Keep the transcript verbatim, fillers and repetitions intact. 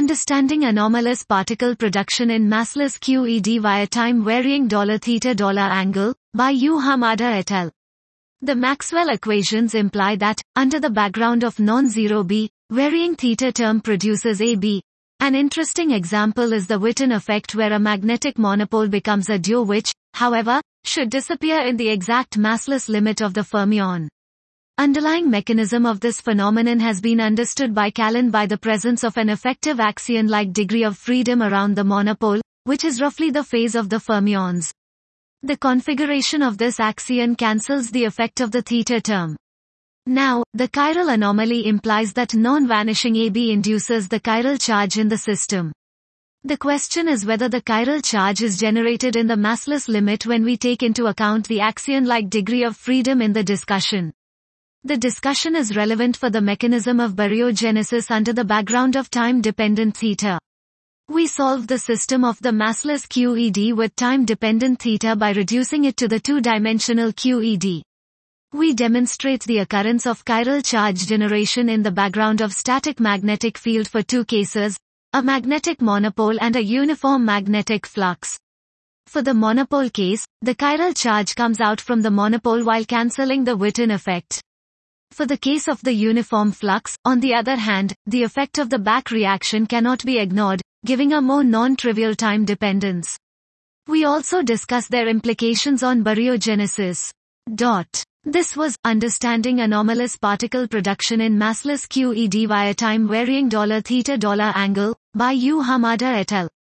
Understanding Anomalous Particle Production in Massless Q E D via Time-Varying $Theta Angle, by U. Hamada et al. The Maxwell equations imply that, under the background of non-zero B, varying theta term produces A B. An interesting example is the Witten effect, where a magnetic monopole becomes a duo which, however, should disappear in the exact massless limit of the fermion. Underlying mechanism of this phenomenon has been understood by Callan by the presence of an effective axion-like degree of freedom around the monopole, which is roughly the phase of the fermions. The configuration of this axion cancels the effect of the theta term. Now, the chiral anomaly implies that non-vanishing A B induces the chiral charge in the system. The question is whether the chiral charge is generated in the massless limit when we take into account the axion-like degree of freedom in the discussion. The discussion is relevant for the mechanism of baryogenesis under the background of time-dependent theta. We solve the system of the massless Q E D with time-dependent theta by reducing it to the two-dimensional Q E D. We demonstrate the occurrence of chiral charge generation in the background of static magnetic field for two cases, a magnetic monopole and a uniform magnetic flux. For the monopole case, the chiral charge comes out from the monopole while cancelling the Witten effect. For the case of the uniform flux, on the other hand, the effect of the back reaction cannot be ignored, giving a more non-trivial time dependence. We also discuss their implications on baryogenesis. Dot. This was Understanding Anomalous Particle Production in Massless Q E D via Time-Varying $Theta Angle, by U. Hamada et al.